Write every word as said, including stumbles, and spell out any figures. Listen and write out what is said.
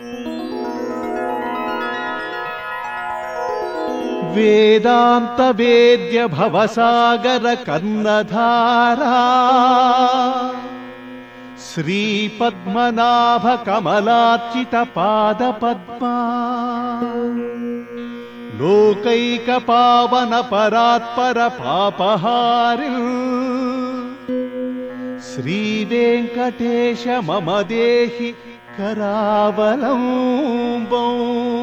వేదాంత వేద్య భవసాగర కర్ణధారా శ్రీ పద్మనాభ కమలార్చిత పాద పద్మా లోకైక పావన పరాత్పర పాపహారి శ్రీ వెంకటేశ మమ దేహి కరావలంబం.